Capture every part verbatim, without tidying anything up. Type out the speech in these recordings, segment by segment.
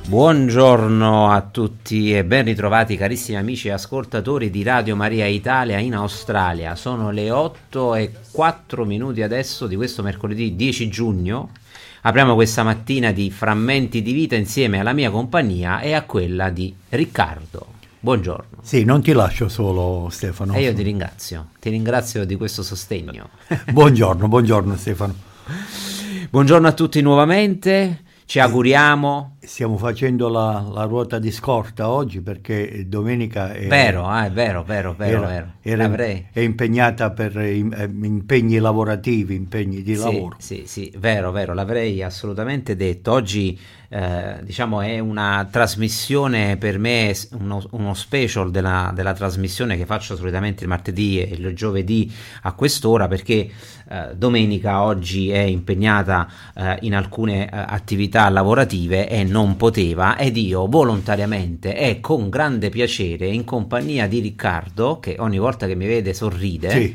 Buongiorno a tutti e ben ritrovati carissimi amici e ascoltatori di Radio Maria Italia in Australia. Sono le otto e quattro minuti adesso di questo mercoledì dieci giugno. Apriamo questa mattina di Frammenti di Vita insieme alla mia compagnia e a quella di Riccardo. Buongiorno. Sì, non ti lascio solo, Stefano. E io ti ringrazio, ti ringrazio di questo sostegno. Buongiorno, buongiorno Stefano. Buongiorno a tutti nuovamente. Ci auguriamo. Stiamo facendo la, la ruota di scorta oggi perché domenica è vero, eh, è vero, vero, vero, era, vero. Era, è impegnata per impegni lavorativi, impegni di sì, lavoro. Sì, sì, vero, vero, l'avrei assolutamente detto. Oggi eh, diciamo è una trasmissione per me, uno, uno special della, della trasmissione che faccio solitamente il martedì e il giovedì a quest'ora, perché eh, domenica oggi è impegnata eh, in alcune eh, attività lavorative e non poteva, ed io volontariamente e con grande piacere in compagnia di Riccardo, che ogni volta che mi vede sorride, sì.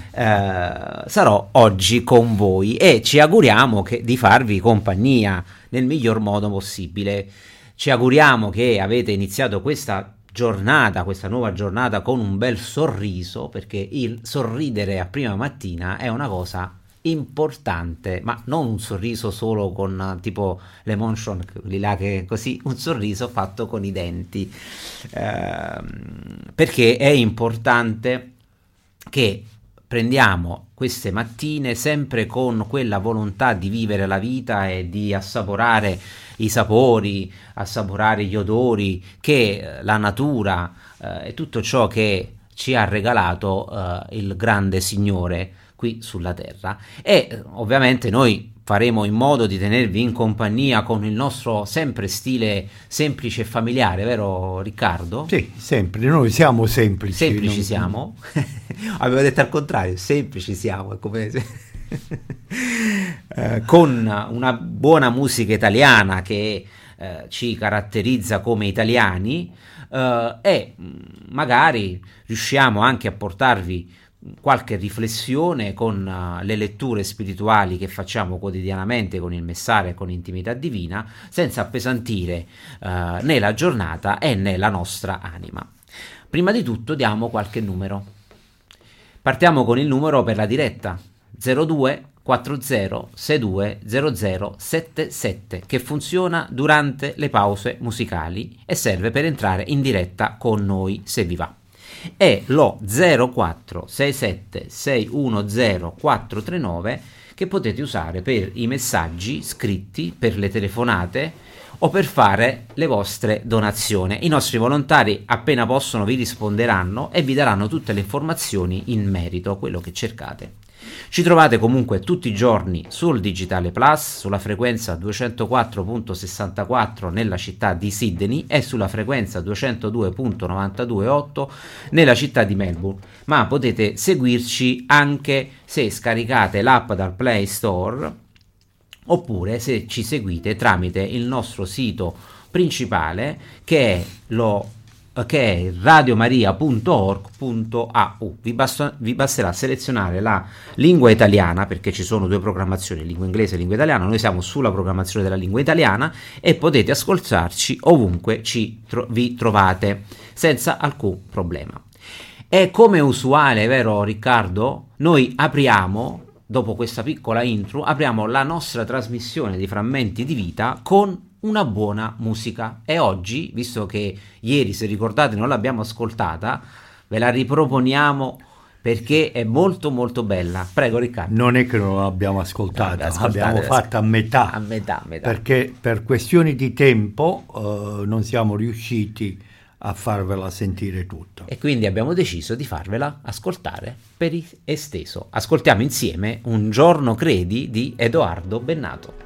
eh, sarò oggi con voi e ci auguriamo che, di farvi compagnia nel miglior modo possibile. Ci auguriamo che avete iniziato questa giornata, questa nuova giornata con un bel sorriso, perché il sorridere a prima mattina è una cosa importante, ma non un sorriso solo con tipo l'emotion, quelli là che così, un sorriso fatto con i denti, eh, perché è importante che prendiamo queste mattine sempre con quella volontà di vivere la vita e di assaporare i sapori, assaporare gli odori che la natura eh, e tutto ciò che ci ha regalato eh, il grande Signore qui sulla terra. E ovviamente noi faremo in modo di tenervi in compagnia con il nostro sempre stile semplice e familiare, vero Riccardo? Sì, sempre, noi siamo semplici. Semplici non... siamo? Avevo detto al contrario, semplici siamo, è come se... eh, con una buona musica italiana che eh, ci caratterizza come italiani eh, e magari riusciamo anche a portarvi qualche riflessione con uh, le letture spirituali che facciamo quotidianamente con il messaggio e con intimità divina, senza appesantire uh, né la giornata e né la nostra anima. Prima di tutto diamo qualche numero. Partiamo con il numero per la diretta zero due quattro zero sei due zero zero sette sette, che funziona durante le pause musicali e serve per entrare in diretta con noi se vi va. E lo zero quattro sei sette sei uno zero quattro tre nove, che potete usare per i messaggi scritti, per le telefonate o per fare le vostre donazioni. I nostri volontari appena possono vi risponderanno e vi daranno tutte le informazioni in merito a quello che cercate. Ci trovate comunque tutti i giorni sul Digitale Plus, sulla frequenza duecentoquattro virgola sessantaquattro nella città di Sydney e sulla frequenza duecentodue virgola novantadue otto nella città di Melbourne, ma potete seguirci anche se scaricate l'app dal Play Store oppure se ci seguite tramite il nostro sito principale, che è lo che è radiomaria punto org punto a u. Vi, basta, vi basterà selezionare la lingua italiana, perché ci sono due programmazioni, lingua inglese e lingua italiana. Noi siamo sulla programmazione della lingua italiana e potete ascoltarci ovunque ci tro- vi trovate senza alcun problema. E come usuale, vero Riccardo, noi apriamo, dopo questa piccola intro, apriamo la nostra trasmissione di Frammenti di Vita con una buona musica, e oggi, visto che ieri, se ricordate, non l'abbiamo ascoltata, ve la riproponiamo perché è molto molto bella. Prego Riccardo. Non è che non l'abbiamo ascoltata, no, l'abbiamo fatta a metà, a metà, a metà, perché per questioni di tempo uh, non siamo riusciti a farvela sentire tutta. E quindi abbiamo deciso di farvela ascoltare per esteso. Ascoltiamo insieme Un giorno credi di Edoardo Bennato.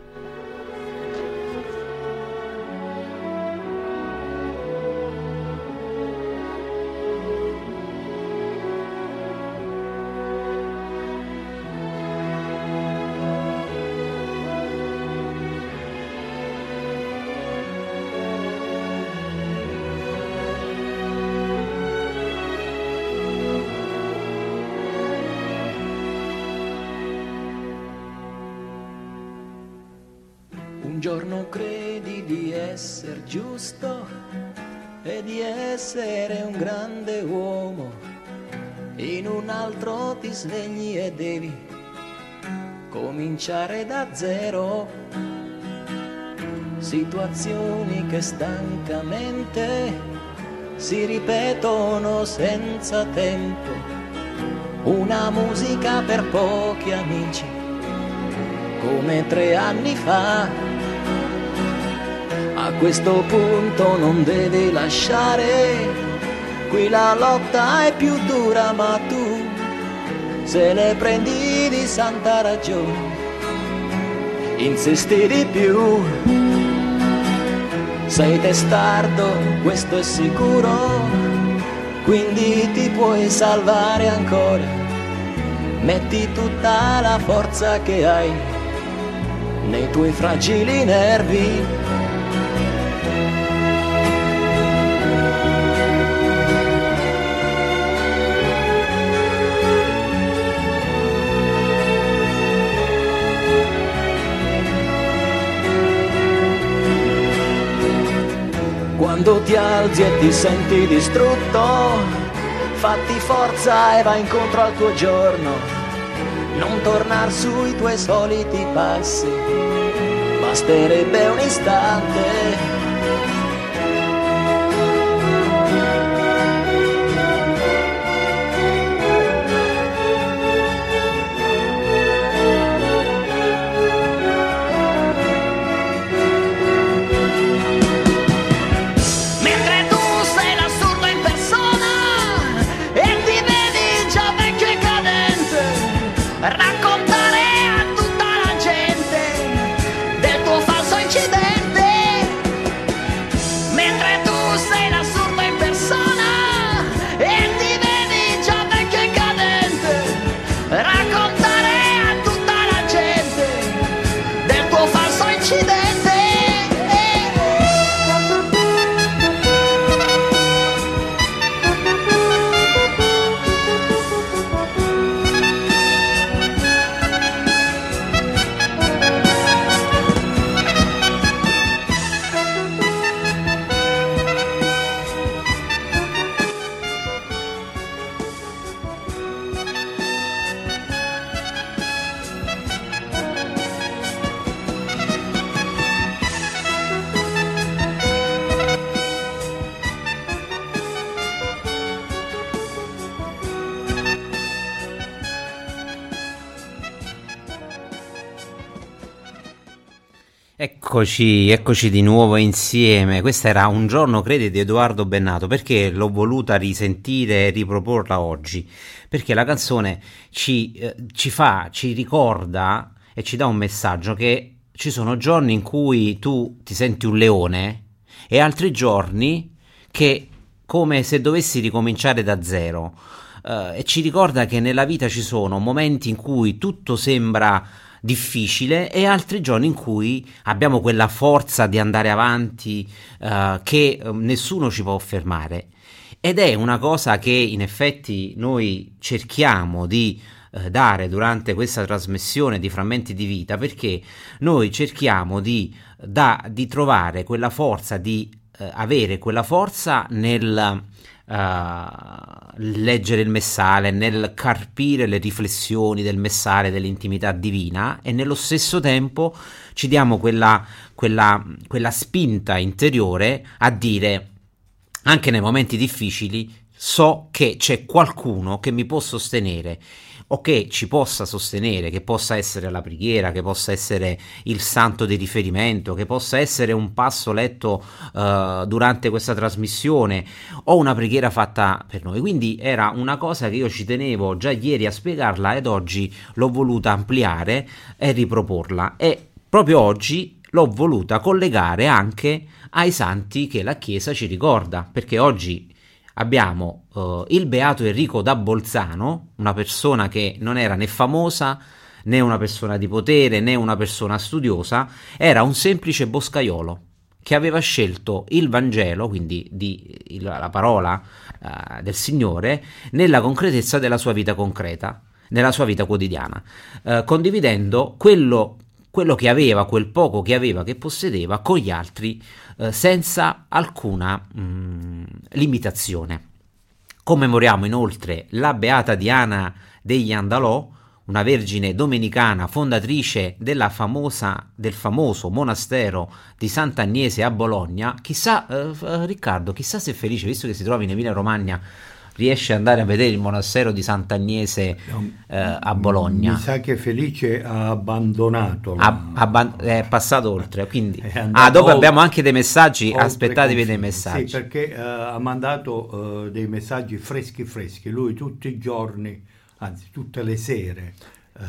Un giorno credi di essere giusto e di essere un grande uomo, in un altro ti svegli e devi cominciare da zero. Situazioni che stancamente si ripetono senza tempo, una musica per pochi amici come tre anni fa. A questo punto non devi lasciare, qui la lotta è più dura, ma tu se ne prendi di santa ragione, insisti di più. Sei testardo, questo è sicuro, quindi ti puoi salvare ancora. Metti tutta la forza che hai nei tuoi fragili nervi. Quando ti alzi e ti senti distrutto, fatti forza e vai incontro al tuo giorno. Non tornar sui tuoi soliti passi, basterebbe un istante. Eccoci, eccoci di nuovo insieme. Questa era Un giorno credi di Edoardo Bennato. Perché l'ho voluta risentire e riproporla oggi? Perché la canzone ci, eh, ci fa, ci ricorda e ci dà un messaggio che ci sono giorni in cui tu ti senti un leone e altri giorni che come se dovessi ricominciare da zero. Eh, e ci ricorda che nella vita ci sono momenti in cui tutto sembra difficile e altri giorni in cui abbiamo quella forza di andare avanti uh, che uh, nessuno ci può fermare, ed è una cosa che in effetti noi cerchiamo di uh, dare durante questa trasmissione di Frammenti di Vita, perché noi cerchiamo di, da, di trovare quella forza, di uh, avere quella forza nel Uh, leggere il messale, nel carpire le riflessioni del messale, dell'intimità divina, e nello stesso tempo ci diamo quella, quella, quella spinta interiore a dire, anche nei momenti difficili, so che c'è qualcuno che mi può sostenere, o che ci possa sostenere, che possa essere la preghiera, che possa essere il santo di riferimento, che possa essere un passo letto uh, durante questa trasmissione o una preghiera fatta per noi. Quindi era una cosa che io ci tenevo già ieri a spiegarla ed oggi l'ho voluta ampliare e riproporla, e proprio oggi l'ho voluta collegare anche ai santi che la Chiesa ci ricorda, perché oggi abbiamo uh, il beato Enrico da Bolzano, una persona che non era né famosa né una persona di potere né una persona studiosa, era un semplice boscaiolo che aveva scelto il Vangelo, quindi di, il, la parola uh, del Signore, nella concretezza della sua vita concreta, nella sua vita quotidiana, uh, condividendo quello quello che aveva, quel poco che aveva, che possedeva, con gli altri, eh, senza alcuna mh, limitazione. Commemoriamo inoltre la Beata Diana degli Andalò, una vergine domenicana fondatrice della famosa, del famoso monastero di Sant'Agnese a Bologna. Chissà, eh, Riccardo, chissà se è felice, visto che si trova in Emilia Romagna, riesce ad andare a vedere il monastero di Sant'Agnese eh, a Bologna. Mi sa che Felice ha abbandonato. La... Ha, abban- è passato oltre, quindi... Ah, dopo oltre, abbiamo anche dei messaggi, aspettatevi dei messaggi. Sì, perché uh, ha mandato uh, dei messaggi freschi freschi, lui tutti i giorni, anzi tutte le sere, uh,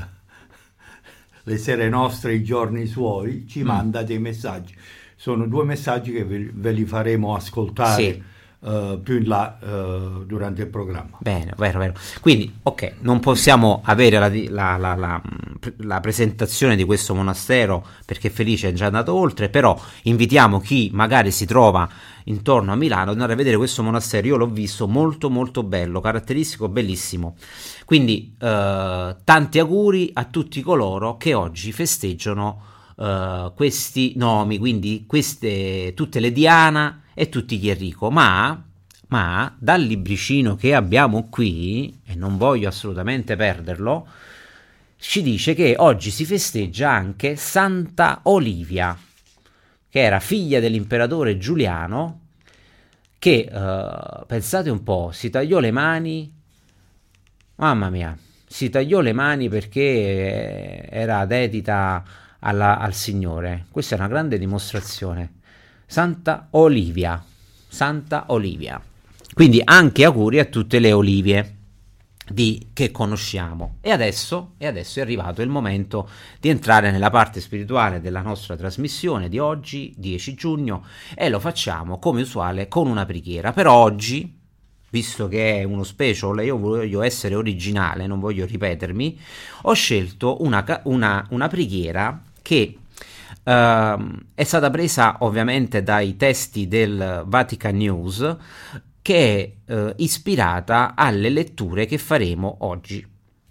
le sere nostre, i giorni suoi, ci mm. manda dei messaggi. Sono due messaggi che ve, ve li faremo ascoltare. Sì. Uh, più in là uh, durante il programma. Bene, vero, vero. Quindi, ok, non possiamo avere la, la, la, la, la presentazione di questo monastero perché Felice è già andato oltre, però invitiamo chi magari si trova intorno a Milano ad andare a vedere questo monastero. Io l'ho visto, molto molto bello, caratteristico, bellissimo. Quindi uh, tanti auguri a tutti coloro che oggi festeggiano uh, questi nomi, quindi queste, tutte le Diana e tutti gli Enrico, ma, ma dal libricino che abbiamo qui, e non voglio assolutamente perderlo, ci dice che oggi si festeggia anche Santa Olivia, che era figlia dell'imperatore Giuliano, che, uh, pensate un po', si tagliò le mani, mamma mia, si tagliò le mani perché era dedita alla, al Signore. Questa è una grande dimostrazione. Santa Olivia, Santa Olivia. Quindi anche auguri a tutte le Olivie di, che conosciamo. E adesso, e adesso è arrivato il momento di entrare nella parte spirituale della nostra trasmissione di oggi, dieci giugno, e lo facciamo come usuale con una preghiera. Però oggi, visto che è uno special, io voglio essere originale, non voglio ripetermi, ho scelto una, una, una preghiera che Uh, è stata presa ovviamente dai testi del Vatican News, che è uh, ispirata alle letture che faremo oggi.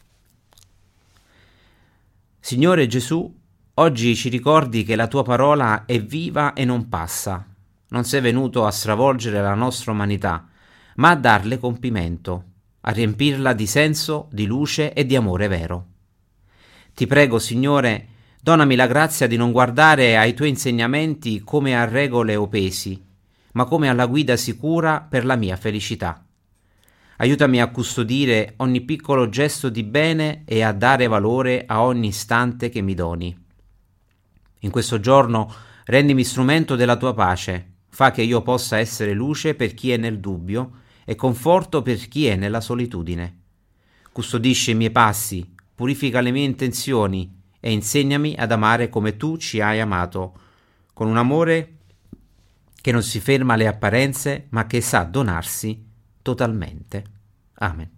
Signore Gesù, oggi ci ricordi che la tua parola è viva e non passa. Non sei venuto a stravolgere la nostra umanità, ma a darle compimento, a riempirla di senso, di luce e di amore vero. Ti prego, Signore, donami la grazia di non guardare ai tuoi insegnamenti come a regole o pesi, ma come alla guida sicura per la mia felicità. Aiutami a custodire ogni piccolo gesto di bene e a dare valore a ogni istante che mi doni. In questo giorno rendimi strumento della tua pace, fa che io possa essere luce per chi è nel dubbio e conforto per chi è nella solitudine. Custodisci i miei passi, purifica le mie intenzioni e insegnami ad amare come tu ci hai amato, con un amore che non si ferma alle apparenze, ma che sa donarsi totalmente. Amen.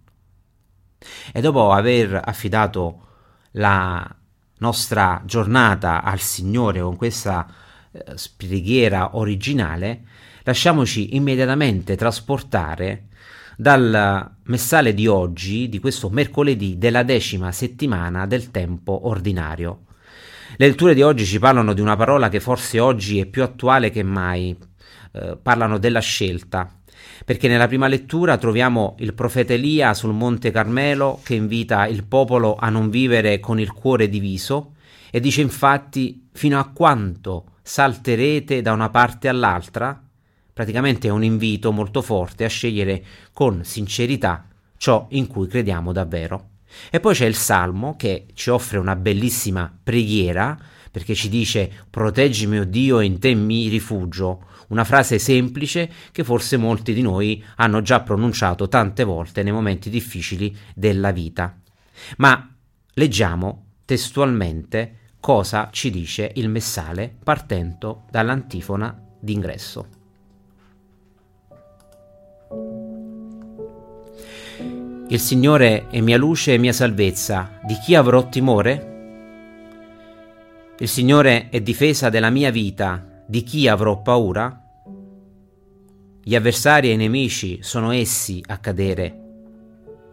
E dopo aver affidato la nostra giornata al Signore con questa eh, preghiera originale, lasciamoci immediatamente trasportare dal messale di oggi, di questo mercoledì della decima settimana del tempo ordinario. Le letture di oggi ci parlano di una parola che forse oggi è più attuale che mai, eh, parlano della scelta, perché nella prima lettura troviamo il profeta Elia sul Monte Carmelo che invita il popolo a non vivere con il cuore diviso e dice infatti: fino a quanto salterete da una parte all'altra? Praticamente è un invito molto forte a scegliere con sincerità ciò in cui crediamo davvero. E poi c'è il Salmo che ci offre una bellissima preghiera, perché ci dice: proteggimi, o Dio, e in te mi rifugio. Una frase semplice che forse molti di noi hanno già pronunciato tante volte nei momenti difficili della vita. Ma leggiamo testualmente cosa ci dice il messale partendo dall'antifona d'ingresso. Il Signore è mia luce e mia salvezza, di chi avrò timore? Il Signore è difesa della mia vita, di chi avrò paura? Gli avversari e i nemici sono essi a cadere.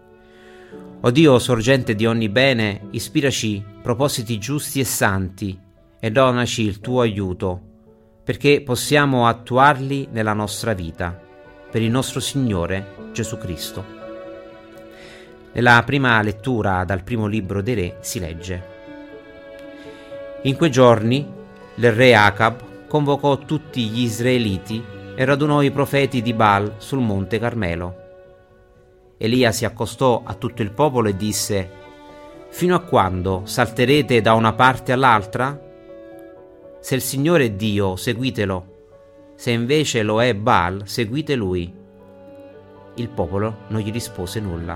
O Dio, sorgente di ogni bene, ispiraci propositi giusti e santi, e donaci il tuo aiuto, perché possiamo attuarli nella nostra vita, per il nostro Signore Gesù Cristo. Nella prima lettura dal primo libro dei Re si legge: In quei giorni il re Acab convocò tutti gli israeliti e radunò i profeti di Baal sul monte Carmelo. Elia si accostò a tutto il popolo e disse: Fino a quando salterete da una parte all'altra? Se il Signore è Dio, seguitelo; se invece lo è Baal, seguite lui. Il popolo non gli rispose nulla.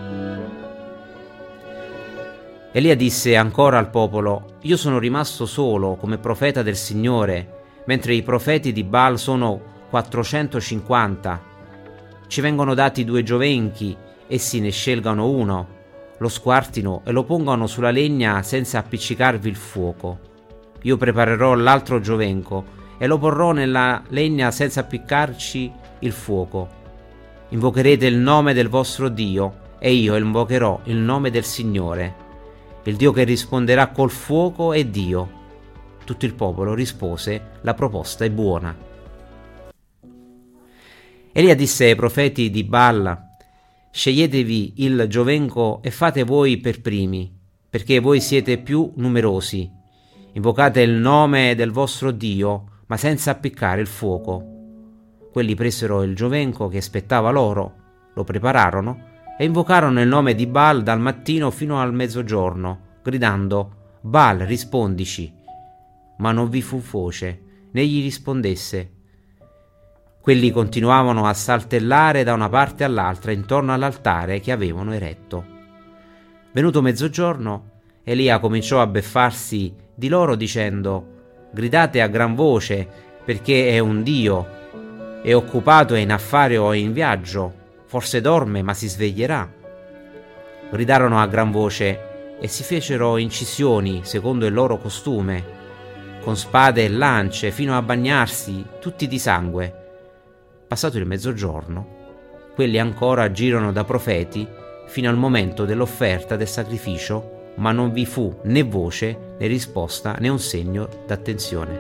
Elia disse ancora al popolo: Io sono rimasto solo come profeta del Signore, mentre i profeti di Baal sono quattrocentocinquanta. Ci vengono dati due giovenchi, essi ne scelgano uno, lo squartino e lo pongano sulla legna senza appiccicarvi il fuoco. Io preparerò l'altro giovenco e lo porrò nella legna senza appiccarci il fuoco. Invocherete il nome del vostro Dio e io invocherò il nome del Signore. Il Dio che risponderà col fuoco è Dio. Tutto il popolo rispose: la proposta è buona. Elia disse ai profeti di Baal: Sceglietevi il giovenco e fate voi per primi, perché voi siete più numerosi. Invocate il nome del vostro Dio, ma senza appiccare il fuoco. Quelli presero il giovenco che spettava loro, lo prepararono e invocarono il nome di Baal dal mattino fino al mezzogiorno, gridando: Baal, rispondici. Ma non vi fu voce, né gli rispondesse. Quelli continuavano a saltellare da una parte all'altra intorno all'altare che avevano eretto. Venuto mezzogiorno, Elia cominciò a beffarsi di loro dicendo: Gridate a gran voce, perché è un Dio, è occupato, è in affare o è in viaggio, forse dorme ma si sveglierà. Gridarono a gran voce e si fecero incisioni secondo il loro costume, con spade e lance, fino a bagnarsi tutti di sangue. Passato il mezzogiorno, quelli ancora agirono da profeti fino al momento dell'offerta del sacrificio, ma non vi fu né voce, né risposta, né un segno d'attenzione.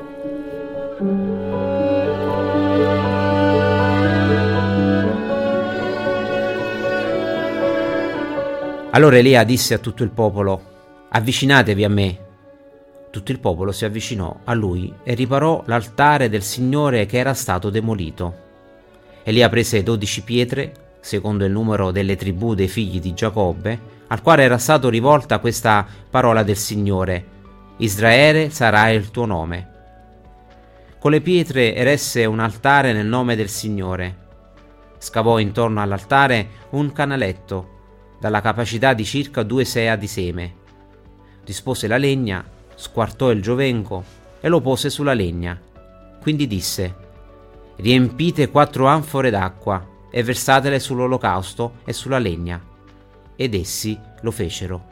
Allora Elia disse a tutto il popolo: Avvicinatevi a me. Tutto il popolo si avvicinò a lui e riparò l'altare del Signore che era stato demolito. Elia prese dodici pietre, secondo il numero delle tribù dei figli di Giacobbe, al quale era stato rivolta questa parola del Signore: Israele sarà il tuo nome. Con le pietre eresse un altare nel nome del Signore. Scavò intorno all'altare un canaletto, dalla capacità di circa due sea di seme. Dispose la legna, squartò il giovenco e lo pose sulla legna. Quindi disse: Riempite quattro anfore d'acqua e versatele sull'olocausto e sulla legna. Ed essi lo fecero.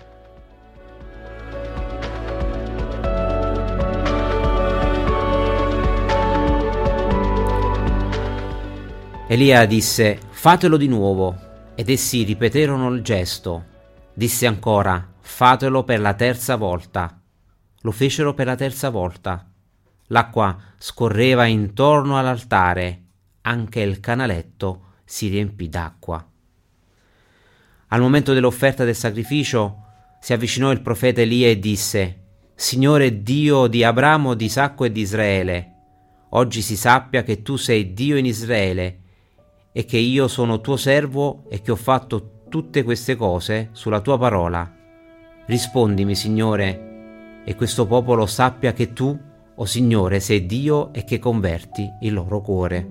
Elia disse: Fatelo di nuovo. Ed essi ripeterono il gesto. Disse ancora: Fatelo per la terza volta. Lo fecero per la terza volta. L'acqua scorreva intorno all'altare, anche il canaletto si riempì d'acqua. Al momento dell'offerta del sacrificio si avvicinò il profeta Elia e disse: Signore Dio di Abramo, di Isacco e di Israele, oggi si sappia che tu sei Dio in Israele e che io sono tuo servo e che ho fatto tutte queste cose sulla tua parola. Rispondimi, Signore, e questo popolo sappia che tu, o Signore, sei Dio e che converti il loro cuore.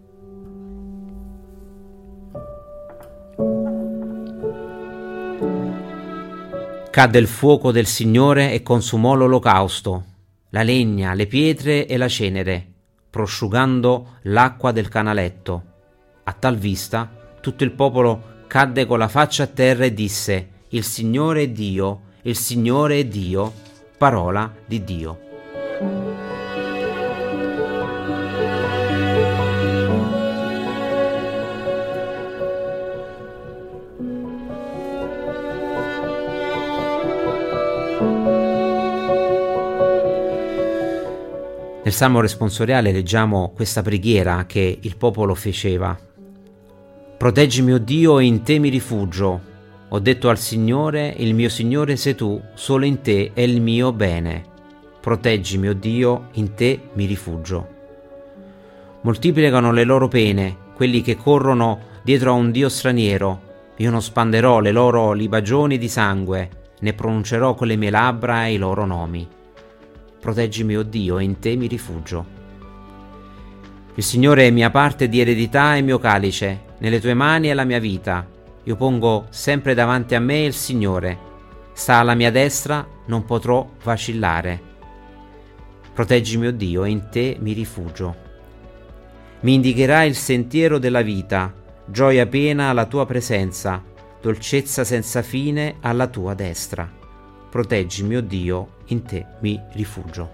Cadde il fuoco del Signore e consumò l'olocausto, la legna, le pietre e la cenere, prosciugando l'acqua del canaletto. A tal vista, tutto il popolo cadde con la faccia a terra e disse: Il Signore è Dio, il Signore è Dio, parola di Dio. Salmo responsoriale leggiamo questa preghiera che il popolo faceva. Proteggimi, o Dio, e in te mi rifugio. Ho detto al Signore, il mio Signore sei tu, solo in te è il mio bene. Proteggimi, o Dio, in te mi rifugio. Moltiplicano le loro pene, quelli che corrono dietro a un Dio straniero. Io non spanderò le loro libagioni di sangue, ne pronuncerò con le mie labbra i loro nomi. Proteggimi, o Dio, e in te mi rifugio. Il Signore è mia parte di eredità e mio calice, nelle tue mani è la mia vita. Io pongo sempre davanti a me il Signore. Sta alla mia destra, non potrò vacillare. Proteggimi, o Dio, e in te mi rifugio. Mi indicherai il sentiero della vita, gioia piena alla tua presenza, dolcezza senza fine alla tua destra. Proteggimi, o Dio, in te mi rifugio.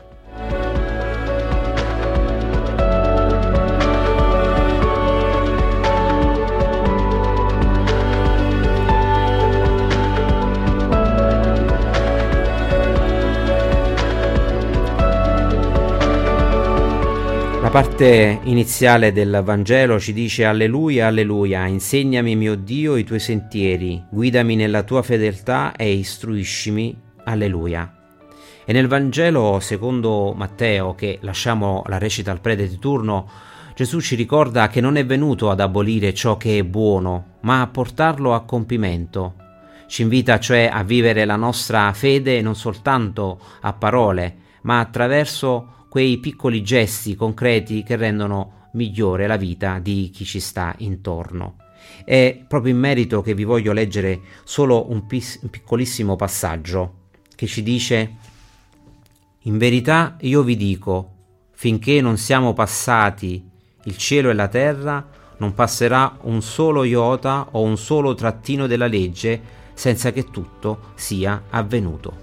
La parte iniziale del Vangelo ci dice: Alleluia, alleluia, insegnami, mio Dio, i tuoi sentieri, guidami nella tua fedeltà e istruiscimi, alleluia. E nel Vangelo secondo Matteo, che lasciamo la recita al prete di turno, Gesù ci ricorda che non è venuto ad abolire ciò che è buono, ma a portarlo a compimento. Ci invita cioè a vivere la nostra fede non soltanto a parole, ma attraverso quei piccoli gesti concreti che rendono migliore la vita di chi ci sta intorno. È proprio in merito che vi voglio leggere solo un, pis- un piccolissimo passaggio che ci dice: in verità io vi dico, finché non siamo passati il cielo e la terra, non passerà un solo iota o un solo trattino della legge senza che tutto sia avvenuto.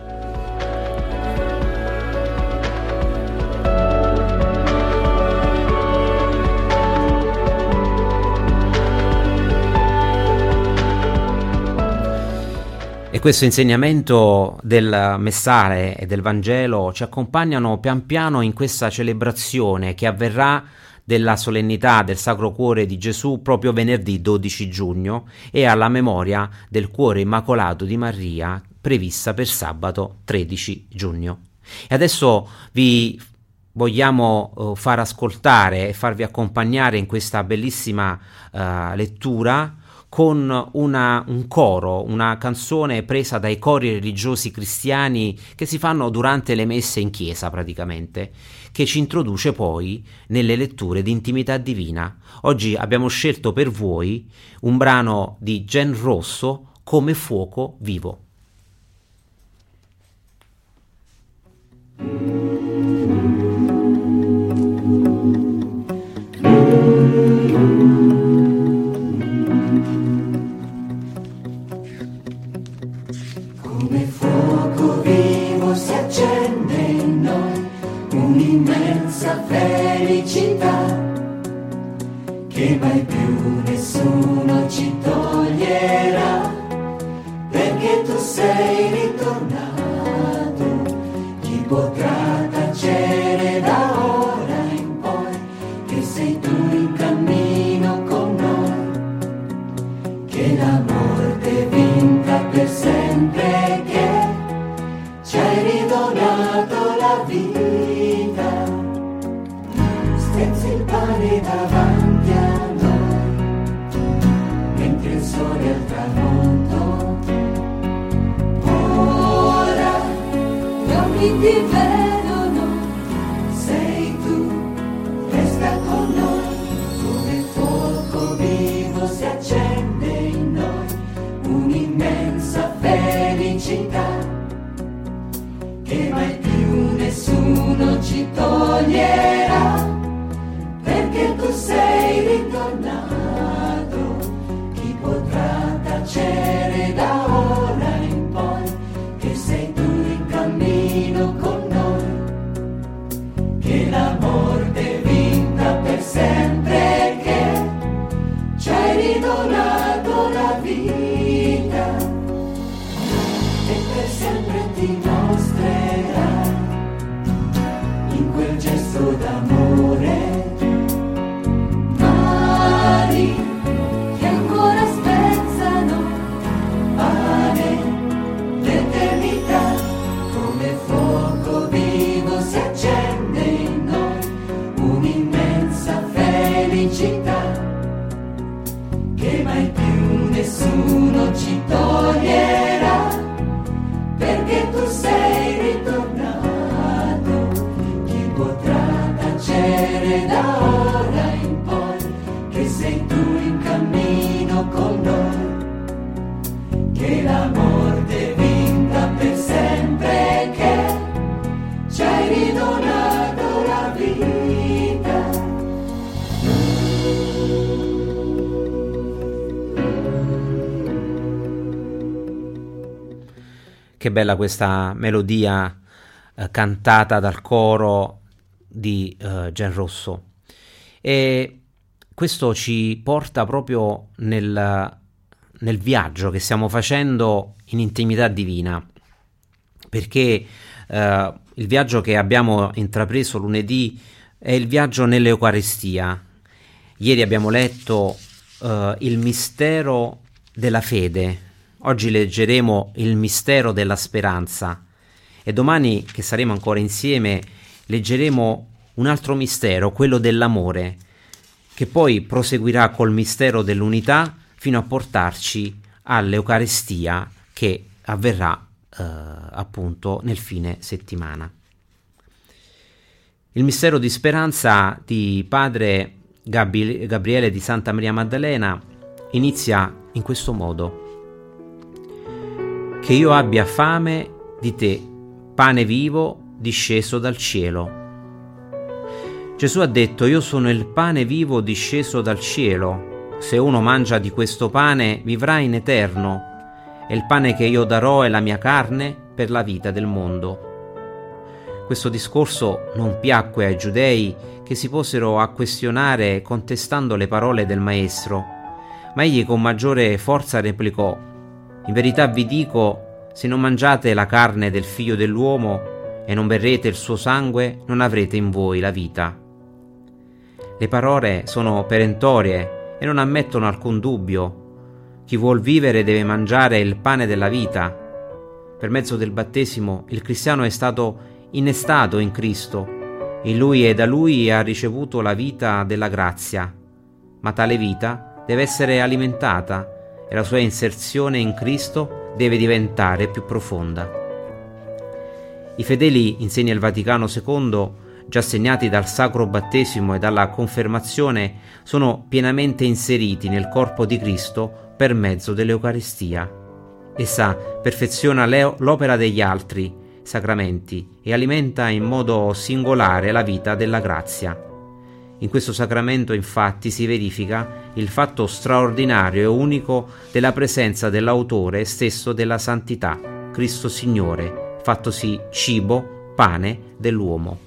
E questo insegnamento del Messale e del Vangelo ci accompagnano pian piano in questa celebrazione che avverrà della solennità del Sacro Cuore di Gesù proprio venerdì dodici giugno e alla memoria del Cuore Immacolato di Maria prevista per sabato tredici giugno. E adesso vi vogliamo uh, far ascoltare e farvi accompagnare in questa bellissima uh, lettura con una, un coro, una canzone presa dai cori religiosi cristiani che si fanno durante le messe in chiesa praticamente, che ci introduce poi nelle letture di intimità divina. Oggi abbiamo scelto per voi un brano di Gen Rosso, Come fuoco vivo. Come fuoco vivo si accende in noi un'immensa felicità che mai più nessuno ci toglierà, perché tu sei ritornato. Chi potrà tacere da ora in poi che sei tu in cammino con noi, che la morte è vinta per sempre, che ci hai ridonato la vita. Strizzi il pane davanti a noi, mentre il sole è al tramonto. Ora gli occhi ti vedono, sei tu, resta con noi. Come fuoco vivo si accende in noi un'immensa felicità che mai più nessuno ci toglierà, perché tu sei ritornato. Chi potrà tacere da ora in poi che sei tu in cammino con noi, sapere da ora in poi che sei tu in cammino con noi, che la morte è vinta per sempre, che ci hai ridonato la vita. Che bella questa melodia eh, cantata dal coro di eh, Genrosso. E questo ci porta proprio nel, nel viaggio che stiamo facendo in intimità divina, perché eh, il viaggio che abbiamo intrapreso lunedì è il viaggio nell'Eucaristia. Ieri abbiamo letto eh, il mistero della fede. Oggi leggeremo il mistero della speranza e domani, che saremo ancora insieme, leggeremo un altro mistero, quello dell'amore, che poi proseguirà col mistero dell'unità fino a portarci all'Eucaristia che avverrà eh, appunto nel fine settimana. Il mistero di speranza di padre Gabri- Gabriele di Santa Maria Maddalena inizia in questo modo: che io abbia fame di te, pane vivo disceso dal cielo. Gesù ha detto: io sono il pane vivo disceso dal cielo. Se uno mangia di questo pane vivrà in eterno, e il pane che io darò è la mia carne per la vita del mondo. Questo discorso non piacque ai giudei, che si posero a questionare contestando le parole del maestro, ma egli con maggiore forza replicò: in verità vi dico, se non mangiate la carne del figlio dell'uomo e non berrete il suo sangue, non avrete in voi la vita. Le parole sono perentorie e non ammettono alcun dubbio. Chi vuol vivere deve mangiare il pane della vita. Per mezzo del battesimo il cristiano è stato innestato in Cristo. In Lui e da Lui ha ricevuto la vita della grazia. Ma tale vita deve essere alimentata e la sua inserzione in Cristo deve diventare più profonda. I fedeli, insegna il Vaticano secondo, già segnati dal sacro battesimo e dalla confermazione, sono pienamente inseriti nel corpo di Cristo per mezzo dell'Eucaristia. Essa perfeziona l'opera degli altri sacramenti e alimenta in modo singolare la vita della grazia. In questo sacramento, infatti, si verifica il fatto straordinario e unico della presenza dell'autore stesso della santità, Cristo Signore, fattosi cibo, pane dell'uomo.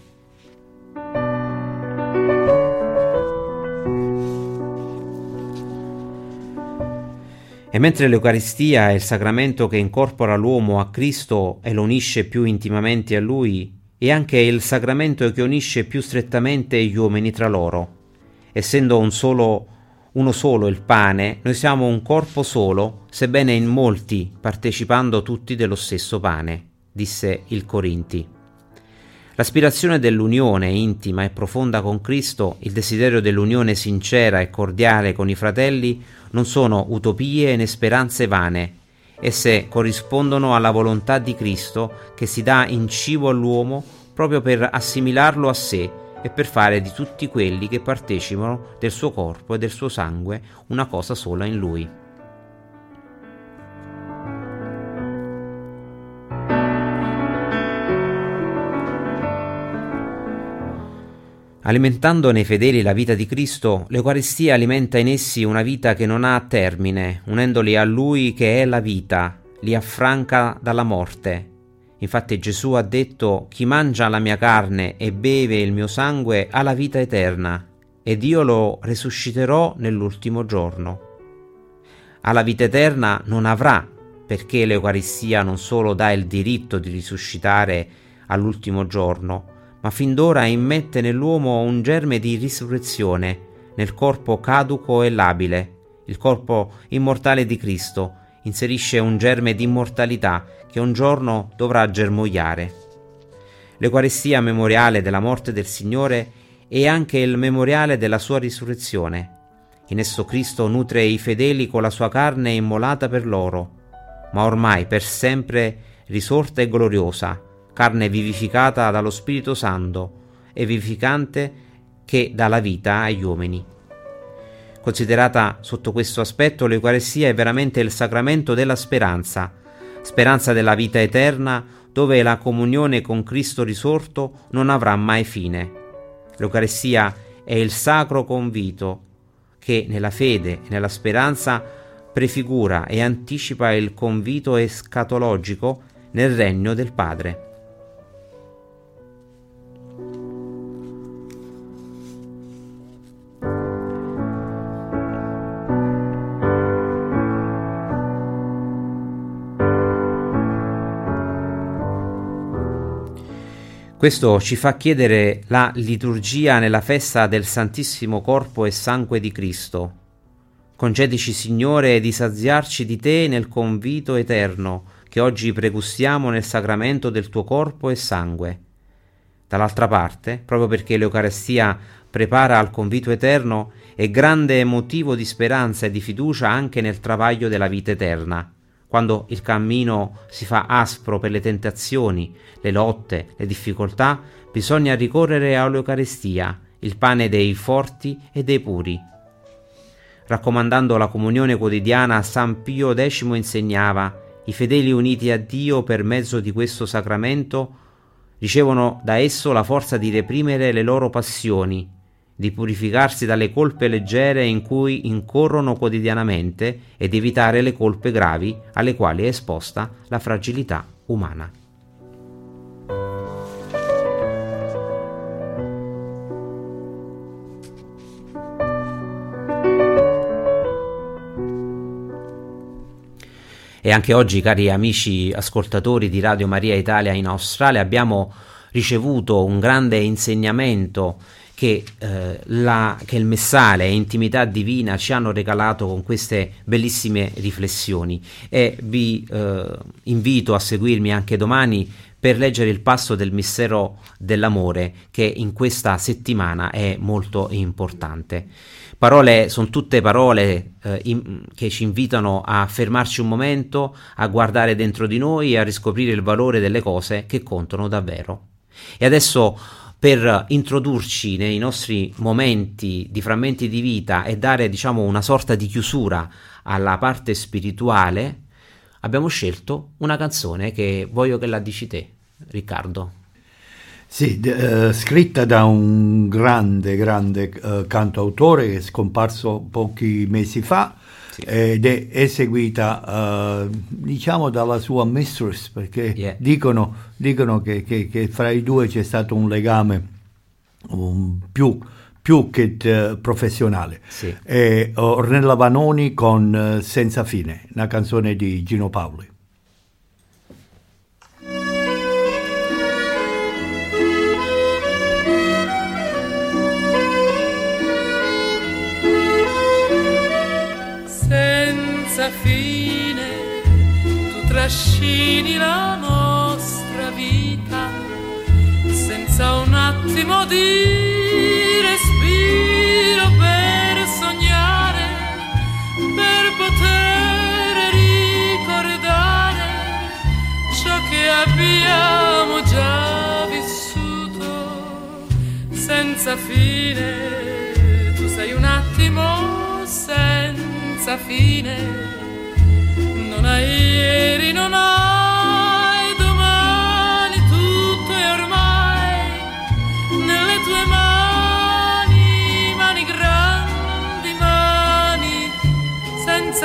E mentre l'Eucaristia è il sacramento che incorpora l'uomo a Cristo e lo unisce più intimamente a Lui, è anche il sacramento che unisce più strettamente gli uomini tra loro. Essendo un solo, uno solo il pane, noi siamo un corpo solo, sebbene in molti, partecipando tutti dello stesso pane, disse il Corinti. L'aspirazione dell'unione intima e profonda con Cristo, il desiderio dell'unione sincera e cordiale con i fratelli, non sono utopie né speranze vane. Esse corrispondono alla volontà di Cristo che si dà in cibo all'uomo proprio per assimilarlo a sé e per fare di tutti quelli che partecipano del suo corpo e del suo sangue una cosa sola in Lui. Alimentando nei fedeli la vita di Cristo, l'Eucaristia alimenta in essi una vita che non ha termine, unendoli a Lui che è la vita, li affranca dalla morte. Infatti Gesù ha detto: chi mangia la mia carne e beve il mio sangue ha la vita eterna, ed io lo risusciterò nell'ultimo giorno. Alla vita eterna non avrà, perché l'Eucaristia non solo dà il diritto di risuscitare all'ultimo giorno, ma fin d'ora immette nell'uomo un germe di risurrezione, nel corpo caduco e labile. Il corpo immortale di Cristo inserisce un germe di immortalità che un giorno dovrà germogliare. L'Eucaristia memoriale della morte del Signore è anche il memoriale della sua risurrezione. In esso Cristo nutre i fedeli con la sua carne immolata per loro, ma ormai per sempre risorta e gloriosa, carne vivificata dallo Spirito Santo e vivificante che dà la vita agli uomini. Considerata sotto questo aspetto, l'Eucaristia è veramente il sacramento della speranza, speranza della vita eterna, dove la comunione con Cristo risorto non avrà mai fine. L'Eucaristia è il sacro convito che nella fede e nella speranza prefigura e anticipa il convito escatologico nel regno del Padre. Questo ci fa chiedere la liturgia nella festa del Santissimo Corpo e Sangue di Cristo. Concedici, Signore, di saziarci di Te nel convito eterno che oggi pregustiamo nel sacramento del Tuo corpo e sangue. Dall'altra parte, proprio perché l'Eucaristia prepara al convito eterno, è grande motivo di speranza e di fiducia anche nel travaglio della vita eterna. Quando il cammino si fa aspro per le tentazioni, le lotte, le difficoltà, bisogna ricorrere all'Eucaristia, il pane dei forti e dei puri. Raccomandando la comunione quotidiana, San Pio X insegnava: i fedeli uniti a Dio per mezzo di questo sacramento ricevono da esso la forza di reprimere le loro passioni, di purificarsi dalle colpe leggere in cui incorrono quotidianamente e di evitare le colpe gravi alle quali è esposta la fragilità umana. E anche oggi, cari amici ascoltatori di Radio Maria Italia in Australia, abbiamo ricevuto un grande insegnamento che, eh, la, che il Messale e Intimità Divina ci hanno regalato con queste bellissime riflessioni, e vi eh, invito a seguirmi anche domani per leggere il passo del mistero dell'amore, che in questa settimana è molto importante. Parole, sono tutte parole eh, in, che ci invitano a fermarci un momento, a guardare dentro di noi e a riscoprire il valore delle cose che contano davvero. E adesso, per introdurci nei nostri momenti di frammenti di vita e dare, diciamo, una sorta di chiusura alla parte spirituale, abbiamo scelto una canzone che voglio che la dici te, Riccardo. Sì, d- uh, scritta da un grande, grande uh, cantautore che è scomparso pochi mesi fa, sì. Ed è eseguita, uh, diciamo, dalla sua mistress, perché yeah. dicono, dicono che, che, che fra i due c'è stato un legame um, più, più che uh, professionale. Sì. È Ornella Vanoni con uh, Senza fine, una canzone di Gino Paoli. Senza fine tu trascini la nostra vita, senza un attimo di respiro per sognare, per poter ricordare ciò che abbiamo già vissuto. Senza fine tu sei un attimo senza fine, non hai ieri, non hai domani, tutto è ormai nelle tue mani, mani grandi, mani senza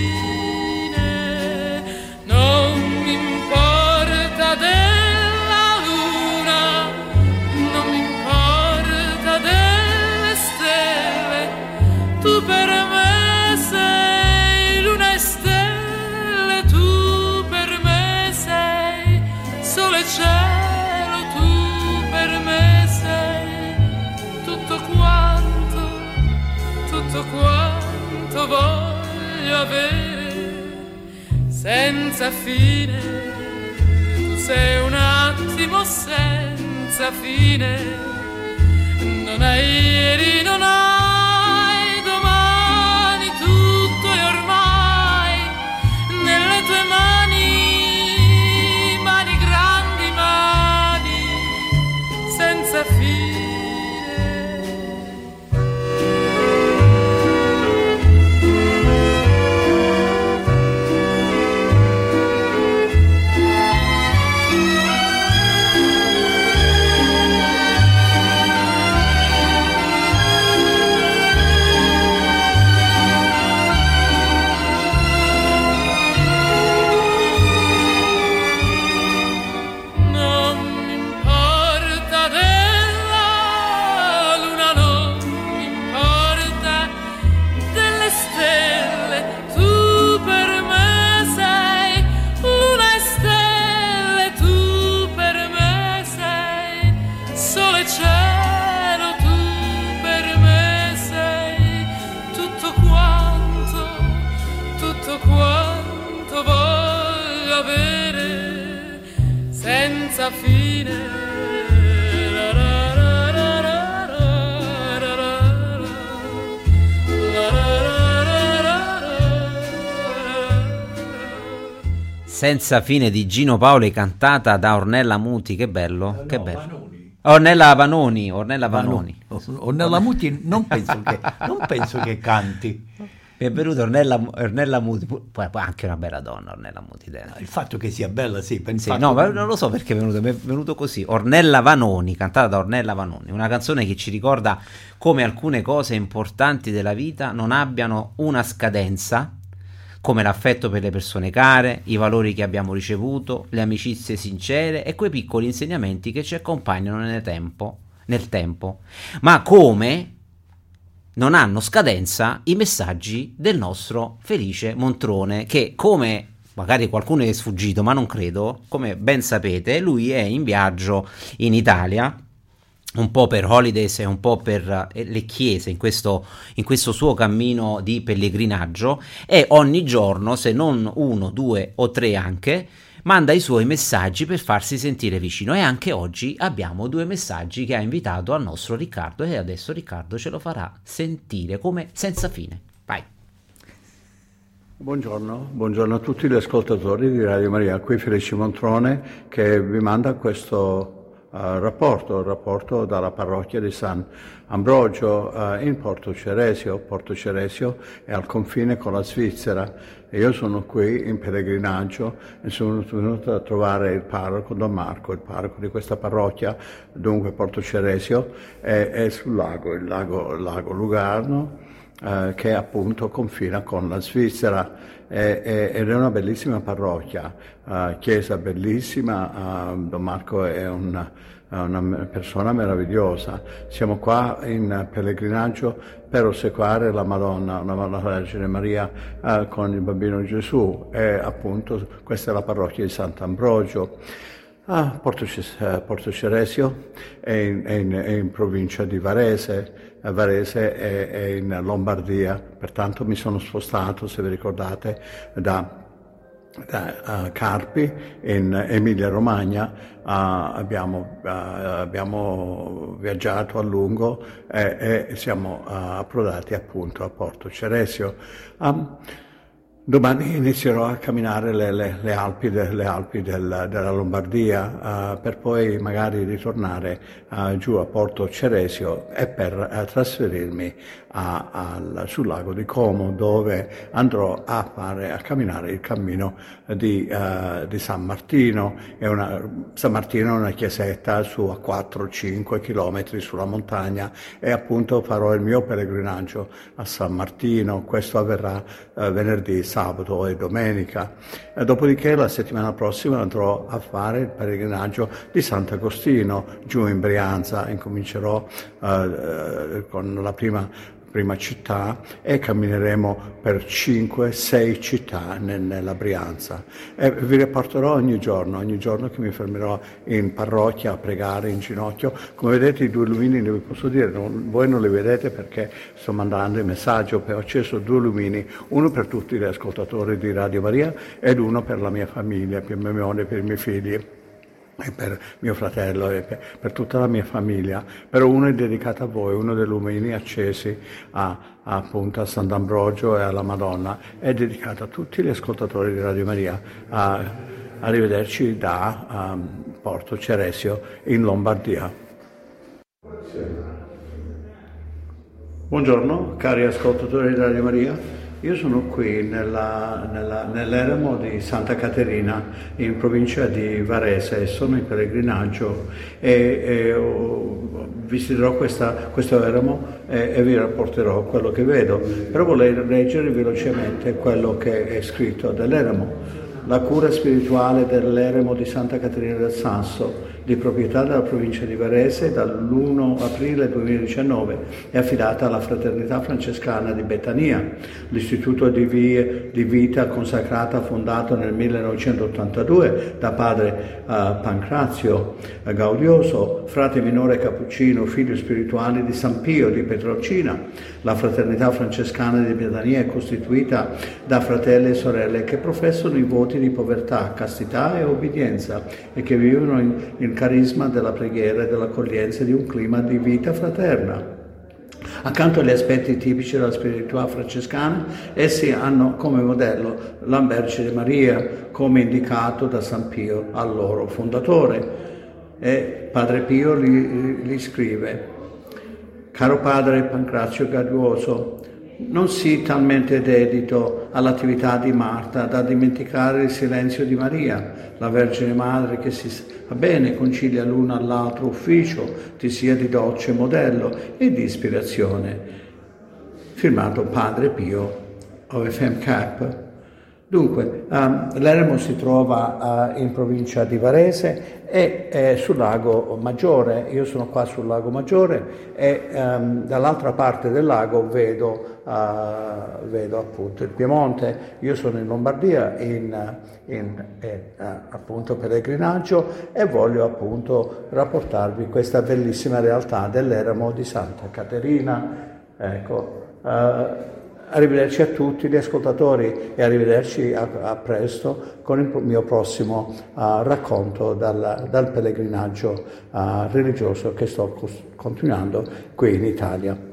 fine. Non mi importa della luna, non mi importa delle stelle, tu per me sei luna e stelle, tu per me sei sole e cielo, tu per me sei tutto quanto, tutto quanto voglio avere. Senza fine, tu sei un attimo senza fine, non hai ieri, non hai domani, tutto è ormai nelle tue mani, mani grandi, mani senza fine. fine. La la la la la la la la la la la la. Senza fine di Gino Paoli, cantata da Ornella Muti. Che bello, No, che bello. Vanoni. Ornella Vanoni, Ornella Vanoni. Ornella Muti non penso che, non penso che canti. Mi è venuta Ornella, Ornella Muti, poi, poi anche una bella donna, Ornella Muti. dai. Il fatto che sia bella, sì. per il Sì, fatto- no, ma non lo so perché è venuto, mi è venuto così. Ornella Vanoni, cantata da Ornella Vanoni, una canzone che ci ricorda come alcune cose importanti della vita non abbiano una scadenza, come l'affetto per le persone care, i valori che abbiamo ricevuto, le amicizie sincere e quei piccoli insegnamenti che ci accompagnano nel tempo, nel tempo, ma come non hanno scadenza i messaggi del nostro Felice Montrone, che, come magari qualcuno è sfuggito, ma non credo, come ben sapete, lui è in viaggio in Italia, un po' per holidays e un po' per eh, le chiese in questo, in questo suo cammino di pellegrinaggio, e ogni giorno, se non uno, due o tre anche, manda i suoi messaggi per farsi sentire vicino, e anche oggi abbiamo due messaggi che ha invitato al nostro Riccardo, e adesso Riccardo ce lo farà sentire come senza fine. Vai. Buongiorno, buongiorno a tutti gli ascoltatori di Radio Maria, qui Felice Montrone che vi manda questo Uh, rapporto, il rapporto dalla parrocchia di San Ambrogio uh, in Porto Ceresio. Porto Ceresio è al confine con la Svizzera e io sono qui in pellegrinaggio e sono venuto a trovare il parroco Don Marco, il parroco di questa parrocchia, dunque Porto Ceresio, è, è sul lago, il lago, il lago Lugarno, uh, che appunto confina con la Svizzera. Ed è una bellissima parrocchia, uh, chiesa bellissima, uh, Don Marco è una, una persona meravigliosa. Siamo qua in pellegrinaggio per ossequiare la Madonna, una Madonna Vergine Maria uh, con il bambino Gesù, e appunto questa è la parrocchia di Sant'Ambrogio. Ah, Porto, Porto Ceresio è in, è, in, è in provincia di Varese. Varese è, è in Lombardia, pertanto mi sono spostato, se vi ricordate, da, da uh, Carpi in Emilia Romagna. Uh, abbiamo, uh, abbiamo viaggiato a lungo e, e siamo uh, approdati appunto a Porto Ceresio. Um, Domani inizierò a camminare le, le, le Alpi, de, le Alpi del, della Lombardia uh, per poi magari ritornare uh, giù a Porto Ceresio e per uh, trasferirmi a, a, sul lago di Como, dove andrò a fare a camminare il cammino di, uh, di San Martino. È una, San Martino è una chiesetta su a quattro cinque chilometri sulla montagna, e appunto farò il mio pellegrinaggio a San Martino. Questo avverrà uh, venerdì, sabato e domenica. E dopodiché la settimana prossima andrò a fare il pellegrinaggio di Sant'Agostino giù in Brianza. Incomincerò uh, uh, con la prima prima città e cammineremo per cinque sei città nel, nella Brianza, e vi riporterò ogni giorno, ogni giorno che mi fermerò in parrocchia a pregare in ginocchio. Come vedete i due lumini, vi posso dire, non, voi non li vedete perché sto mandando il messaggio, ho acceso due lumini, uno per tutti gli ascoltatori di Radio Maria ed uno per la mia famiglia, per mia moglie, per i miei figli e per mio fratello e per, per tutta la mia famiglia. Però uno è dedicato a voi, uno dei lumini accesi a, a, appunto a Sant'Ambrogio e alla Madonna, è dedicato a tutti gli ascoltatori di Radio Maria. A, arrivederci da um, Porto Ceresio in Lombardia. Buongiorno cari ascoltatori di Radio Maria. Io sono qui nella, nella, nell'eremo di Santa Caterina in provincia di Varese, sono in pellegrinaggio e, e oh, visiterò questa, questo eremo e, e vi rapporterò quello che vedo. Però vorrei leggere velocemente quello che è scritto dell'eremo. La cura spirituale dell'eremo di Santa Caterina del Sanso, di proprietà della provincia di Varese, dall'primo aprile duemiladiciannove, è affidata alla Fraternità Francescana di Betania, l'istituto di, vie, di vita consacrata fondato nel millenovecentottantadue da padre uh, Pancrazio Gaudioso, frate minore cappuccino, figlio spirituale di San Pio di Pietrelcina. La fraternità francescana di Betania è costituita da fratelli e sorelle che professano i voti di povertà, castità e obbedienza e che vivono in, in carisma della preghiera e dell'accoglienza di un clima di vita fraterna. Accanto agli aspetti tipici della spiritualità francescana, essi hanno come modello la Vergine Maria, come indicato da San Pio al loro fondatore. E Padre Pio gli, gli scrive: caro padre Pancrazio Gaglioso, non sii talmente dedito all'attività di Marta da dimenticare il silenzio di Maria, la Vergine Madre che si va bene concilia l'uno all'altro ufficio, ti sia di docce modello e di ispirazione. Firmato Padre Pio of F M Cap. Dunque, um, l'eremo si trova uh, in provincia di Varese e è sul lago Maggiore. Io sono qua sul lago Maggiore e um, dall'altra parte del lago vedo, uh, vedo appunto il Piemonte. Io sono in Lombardia in, in eh, appunto pellegrinaggio e voglio appunto rapportarvi questa bellissima realtà dell'eremo di Santa Caterina. Ecco. Uh, Arrivederci a tutti gli ascoltatori e arrivederci a, a presto con il mio prossimo uh, racconto dal, dal pellegrinaggio uh, religioso che sto cos- continuando qui in Italia.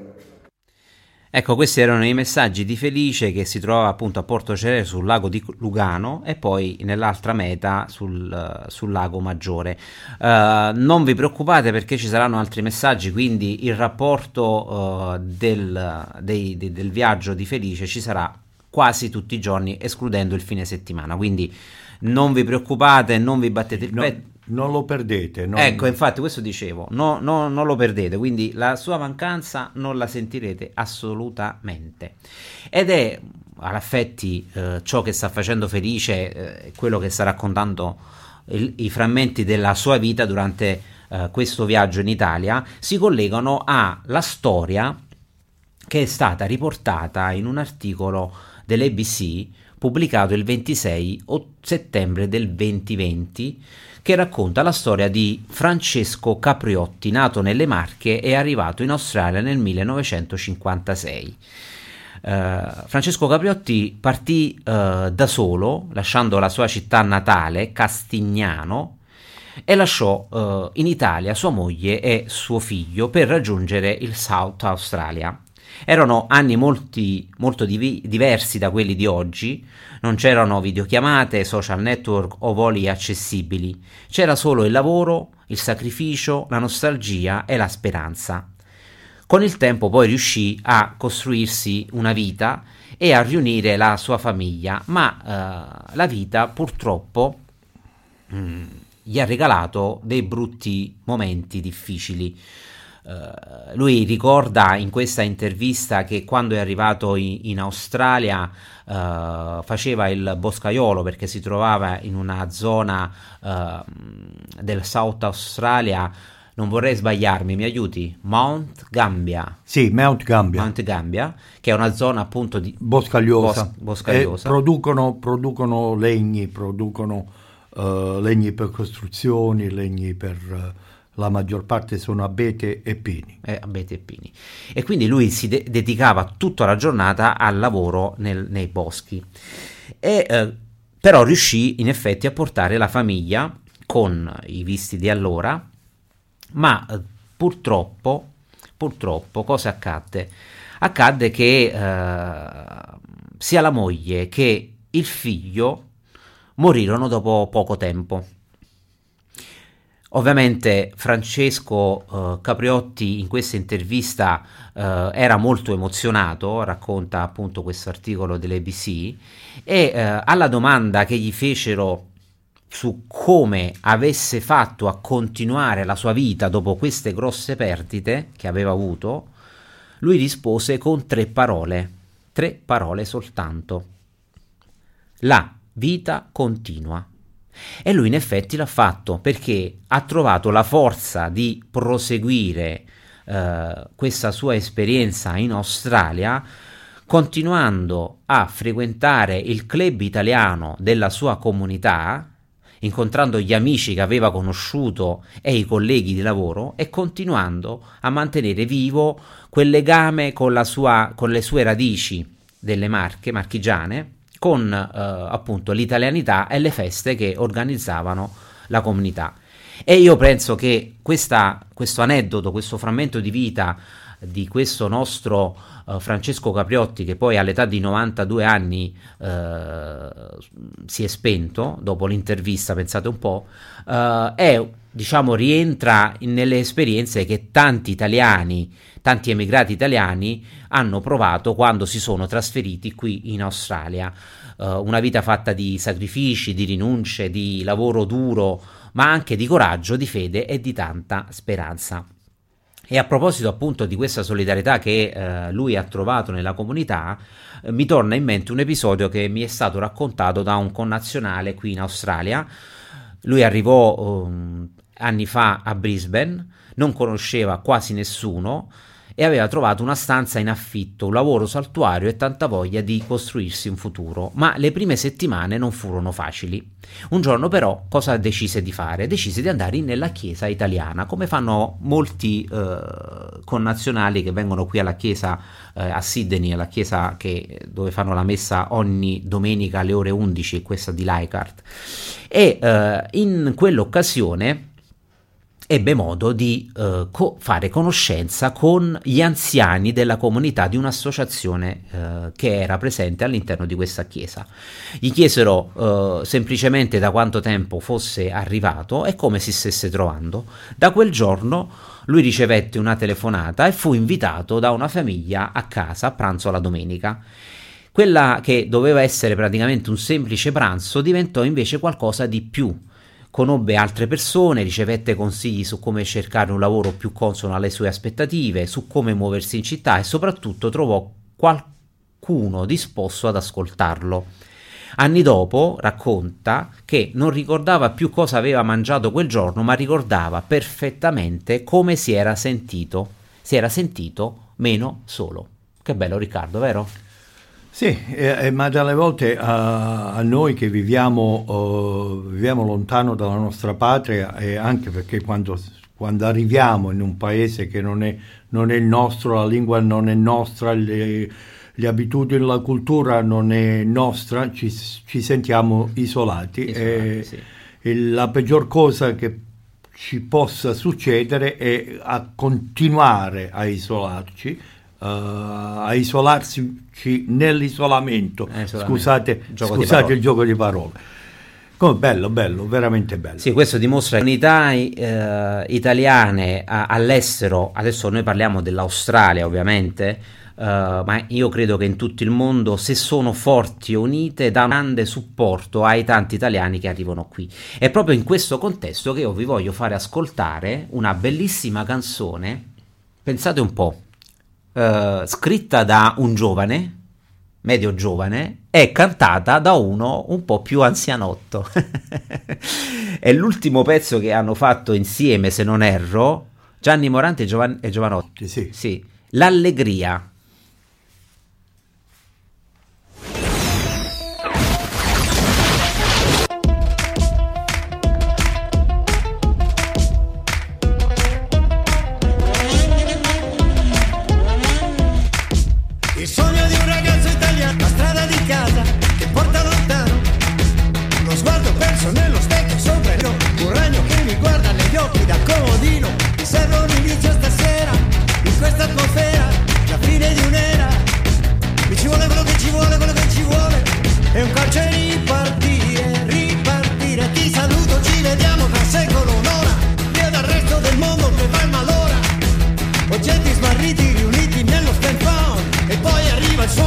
Ecco, questi erano i messaggi di Felice, che si trova appunto a Porto Cerere sul lago di Lugano e poi nell'altra meta sul, uh, sul lago Maggiore. Uh, non vi preoccupate perché ci saranno altri messaggi, quindi il rapporto uh, del, dei, de, del viaggio di Felice ci sarà quasi tutti i giorni, escludendo il fine settimana, quindi non vi preoccupate, non vi battete il no, petto. Non lo perdete. Non... Ecco, infatti questo dicevo, no, no, non lo perdete, quindi la sua mancanza non la sentirete assolutamente. Ed è, all'effetti, eh, ciò che sta facendo Felice, eh, quello che sta raccontando il, i frammenti della sua vita durante eh, questo viaggio in Italia, si collegano alla storia che è stata riportata in un articolo dell'A B C pubblicato il ventisei settembre del duemilaventi, che racconta la storia di Francesco Capriotti, nato nelle Marche e arrivato in Australia nel millenovecentocinquantasei. Uh, Francesco Capriotti partì uh, da solo, lasciando la sua città natale, Castignano, e lasciò uh, in Italia sua moglie e suo figlio per raggiungere il South Australia. Erano anni molti, molto div- diversi da quelli di oggi, non c'erano videochiamate, social network o voli accessibili, c'era solo il lavoro, il sacrificio, la nostalgia e la speranza. Con il tempo poi riuscì a costruirsi una vita e a riunire la sua famiglia, ma eh, la vita purtroppo mh, gli ha regalato dei brutti momenti difficili. Uh, lui ricorda in questa intervista che quando è arrivato in, in Australia uh, faceva il boscaiolo, perché si trovava in una zona uh, del South Australia, non vorrei sbagliarmi, mi aiuti? Mount Gambier. Sì, Mount Gambier. Mount Gambier, che è una zona appunto di boscagliosa. Bos- boscagliosa. E producono, producono legni, producono uh, legni per costruzioni, legni per... Uh, la maggior parte sono abete e pini. Eh, abete e pini. E quindi lui si de- dedicava tutta la giornata al lavoro nel, nei boschi. E, eh, però riuscì in effetti a portare la famiglia con i visti di allora, ma eh, purtroppo, purtroppo cosa accadde? Accadde che eh, sia la moglie che il figlio morirono dopo poco tempo. Ovviamente Francesco uh, Capriotti in questa intervista uh, era molto emozionato, racconta appunto questo articolo dell'A B C, e uh, alla domanda che gli fecero su come avesse fatto a continuare la sua vita dopo queste grosse perdite che aveva avuto, lui rispose con tre parole, tre parole soltanto: la vita continua. E lui in effetti l'ha fatto, perché ha trovato la forza di proseguire eh, questa sua esperienza in Australia, continuando a frequentare il club italiano della sua comunità incontrando gli amici che aveva conosciuto e i colleghi di lavoro e continuando a mantenere vivo quel legame con, la sua, con le sue radici delle Marche, marchigiane, con eh, appunto l'italianità e le feste che organizzavano la comunità. E io penso che questa, questo aneddoto, questo frammento di vita di questo nostro uh, Francesco Capriotti, che poi all'età di novantadue anni uh, si è spento dopo l'intervista, pensate un po', uh, è, diciamo, rientra in, nelle esperienze che tanti italiani, tanti emigrati italiani hanno provato quando si sono trasferiti qui in Australia. Uh, una vita fatta di sacrifici, di rinunce, di lavoro duro, ma anche di coraggio, di fede e di tanta speranza. E a proposito appunto di questa solidarietà che eh, lui ha trovato nella comunità, eh, mi torna in mente un episodio che mi è stato raccontato da un connazionale qui in Australia. Lui arrivò um, anni fa a Brisbane, non conosceva quasi nessuno e aveva trovato una stanza in affitto, un lavoro saltuario e tanta voglia di costruirsi un futuro, ma le prime settimane non furono facili. Un giorno però cosa decise di fare? Decise di andare nella chiesa italiana, come fanno molti eh, connazionali che vengono qui alla chiesa eh, a Sydney, alla chiesa che, dove fanno la messa ogni domenica alle ore undici, questa di Leichhardt. E eh, in quell'occasione ebbe modo di uh, co- fare conoscenza con gli anziani della comunità di un'associazione uh, che era presente all'interno di questa chiesa. Gli chiesero uh, semplicemente da quanto tempo fosse arrivato e come si stesse trovando. Da quel giorno lui ricevette una telefonata e fu invitato da una famiglia a casa a pranzo la domenica. Quella che doveva essere praticamente un semplice pranzo diventò invece qualcosa di più. Conobbe altre persone, ricevette consigli su come cercare un lavoro più consono alle sue aspettative, su come muoversi in città e soprattutto trovò qualcuno disposto ad ascoltarlo. Anni dopo racconta che non ricordava più cosa aveva mangiato quel giorno, ma ricordava perfettamente come si era sentito. Si era sentito meno solo. Che bello, Riccardo, vero? Sì, eh, ma dalle volte a, a noi che viviamo, uh, viviamo lontano dalla nostra patria, e anche perché quando, quando arriviamo in un paese che non è, non è il nostro, la lingua non è nostra, le, le abitudini, la cultura non è nostra, ci, ci sentiamo isolati. Isolati, e, sì. E la peggior cosa che ci possa succedere è a continuare a isolarci, Uh, a isolarsi nell'isolamento. Eh, scusate, gioco scusate il gioco di parole. Come bello, bello, veramente bello. Sì, questo dimostra che le unità eh, italiane a, all'estero, adesso noi parliamo dell'Australia ovviamente, uh, ma io credo che in tutto il mondo, se sono forti e unite, danno grande supporto ai tanti italiani che arrivano qui. È proprio in questo contesto che io vi voglio fare ascoltare una bellissima canzone, pensate un po', Uh, scritta da un giovane, medio giovane, e cantata da uno un po' più anzianotto. È l'ultimo pezzo che hanno fatto insieme, se non erro, Gianni Morandi e, Giovan- e Giovanotti. Sì. Sì. L'allegria. Nello specchio sopra il mio, un ragno che mi guarda negli occhi da comodino. Mi serve un inizio stasera, in questa atmosfera, la fine di un'era. Mi ci vuole quello che ci vuole, quello che ci vuole. È un calcio e ripartire, ripartire. Ti saluto, ci vediamo tra secolo, un'ora. Via dal resto del mondo che va in malora. Oggetti smarriti riuniti nello stand found. E poi arriva il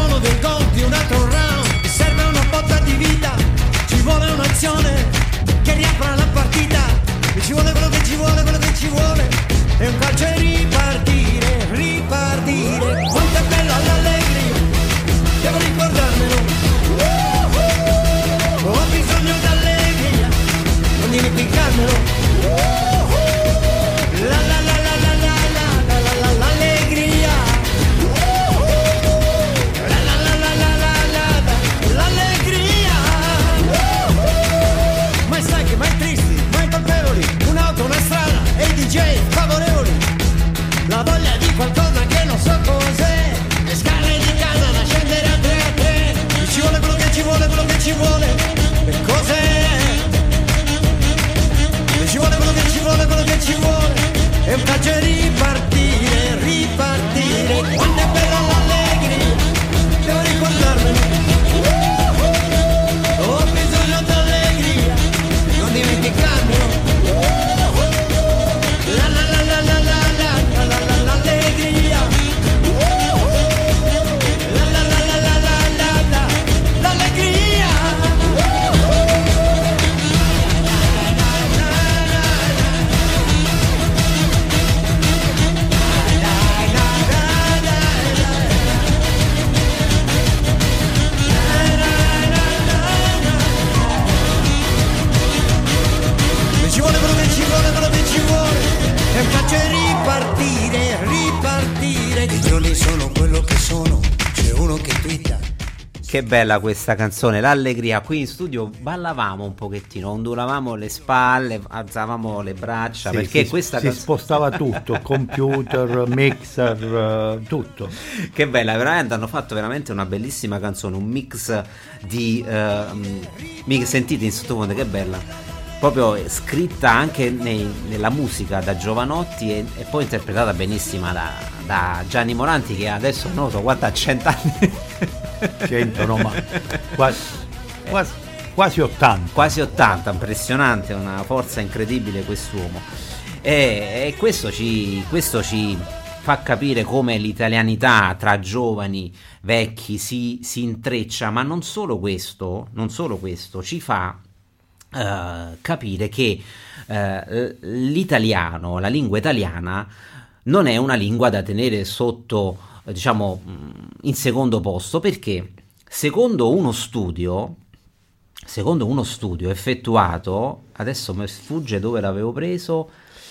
milioni sono quello che sono, c'è uno che twitta. Che bella questa canzone, l'allegria. Qui in studio ballavamo un pochettino, ondulavamo le spalle, alzavamo le braccia, Sì, perché si, questa si canzone... spostava tutto, computer, mixer, eh, tutto. Che bella, veramente hanno fatto veramente una bellissima canzone, un mix di... eh, mi sentite in sottofondo, che bella. Proprio scritta anche nei, nella musica da Giovanotti e, e poi interpretata benissima da, da Gianni Moranti, che adesso non so quanto ha cent'anni. cento no, ma quasi, quasi, quasi ottanta. Quasi ottanta, impressionante, una forza incredibile quest'uomo. E, e questo ci, questo ci fa capire come l'italianità tra giovani, vecchi si, si intreccia, ma non solo questo, non solo questo, ci fa uh, capire che uh, l'italiano, la lingua italiana, non è una lingua da tenere sotto, diciamo, in secondo posto, perché secondo uno studio secondo uno studio effettuato, adesso mi sfugge dove l'avevo preso,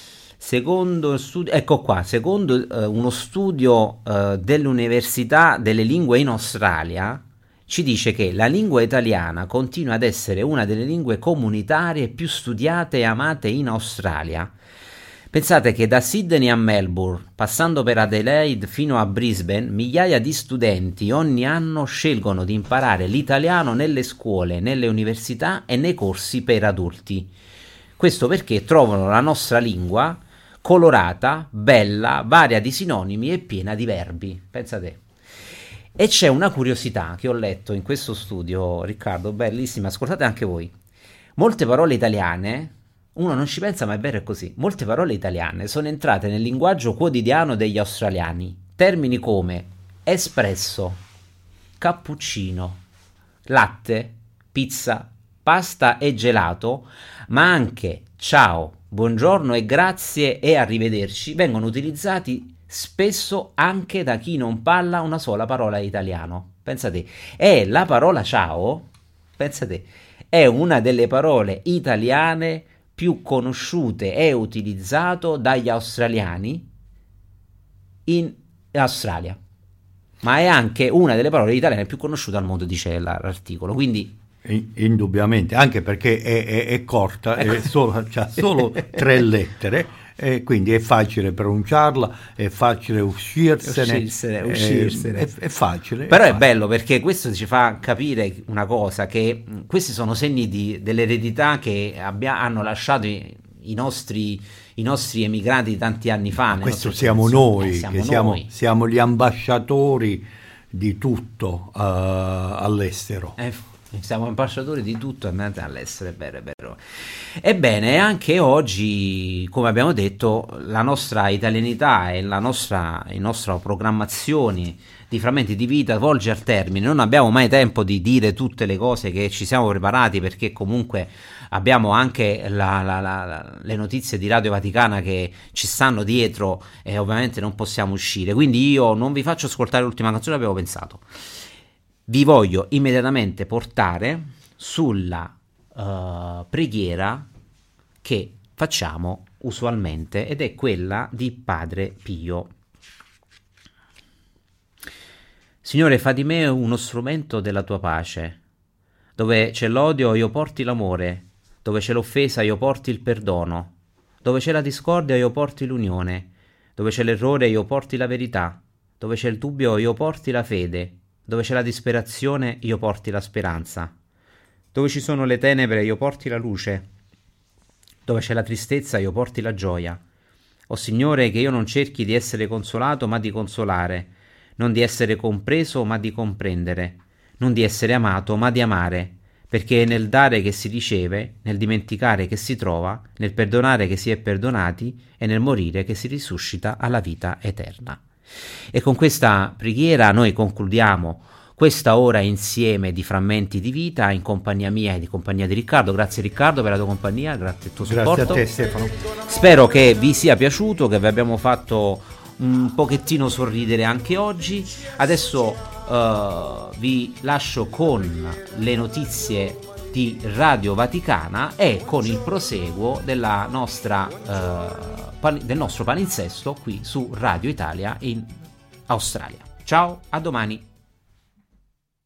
secondo studio, ecco qua, secondo eh, uno studio eh, dell'Università delle Lingue in Australia, ci dice che la lingua italiana continua ad essere una delle lingue comunitarie più studiate e amate in Australia. Pensate che da Sydney a Melbourne, passando per Adelaide fino a Brisbane, migliaia di studenti ogni anno scelgono di imparare l'italiano nelle scuole, nelle università e nei corsi per adulti. Questo perché trovano la nostra lingua colorata, bella, varia di sinonimi e piena di verbi. Pensate. E c'è una curiosità che ho letto in questo studio, Riccardo, bellissima, ascoltate anche voi. Molte parole italiane... Uno non ci pensa, ma è vero, è così. Molte parole italiane sono entrate nel linguaggio quotidiano degli australiani. Termini come espresso, cappuccino, latte, pizza, pasta e gelato, ma anche ciao, buongiorno e grazie e arrivederci vengono utilizzati spesso anche da chi non parla una sola parola italiano. Pensate, e la parola ciao, pensate, è una delle parole italiane più conosciute e utilizzato dagli australiani in Australia, ma è anche una delle parole italiane più conosciute al mondo, dice l'articolo. Quindi indubbiamente, anche perché è, è, è corta, è solo, c'ha solo tre lettere, e quindi è facile pronunciarla, è facile uscirsene, uscirsene, uscirsene. È, è facile. Però è, è facile. bello, perché questo ci fa capire una cosa, che mh, questi sono segni di, dell'eredità che abbia, hanno lasciato i, i nostri i nostri emigrati tanti anni fa. Questo siamo noi, eh, siamo, che noi. Siamo, siamo gli ambasciatori di tutto uh, all'estero. Eh, siamo ambasciatori di tutto all'estero, è vero, è vero. Ebbene, anche oggi, come abbiamo detto, la nostra italianità e la nostra, la nostra programmazione di Frammenti di Vita volge al termine. Non abbiamo mai tempo di dire tutte le cose che ci siamo preparati, perché comunque abbiamo anche la, la, la, le notizie di Radio Vaticana che ci stanno dietro e ovviamente non possiamo uscire. Quindi io non vi faccio ascoltare l'ultima canzone, avevo pensato. Vi voglio immediatamente portare sulla uh, preghiera che facciamo usualmente, ed è quella di Padre Pio. Signore, fa di me uno strumento della tua pace. Dove c'è l'odio io porti l'amore, dove c'è l'offesa io porti il perdono, dove c'è la discordia io porti l'unione, dove c'è l'errore io porti la verità, dove c'è il dubbio io porti la fede, dove c'è la disperazione io porti la speranza, dove ci sono le tenebre io porti la luce, dove c'è la tristezza io porti la gioia. O Signore, che io non cerchi di essere consolato ma di consolare, non di essere compreso ma di comprendere, non di essere amato ma di amare, perché è nel dare che si riceve, nel dimenticare che si trova, nel perdonare che si è perdonati e nel morire che si risuscita alla vita eterna. E con questa preghiera noi concludiamo questa ora insieme di Frammenti di Vita in compagnia mia e di compagnia di Riccardo. Grazie Riccardo per la tua compagnia, grazie al tuo supporto. Grazie a te Stefano. Spero che vi sia piaciuto, che vi abbiamo fatto un pochettino sorridere anche oggi. Adesso uh, vi lascio con le notizie di Radio Vaticana e con il proseguo della nostra uh, del nostro palinsesto qui su Radio Italia in Australia. Ciao, a domani.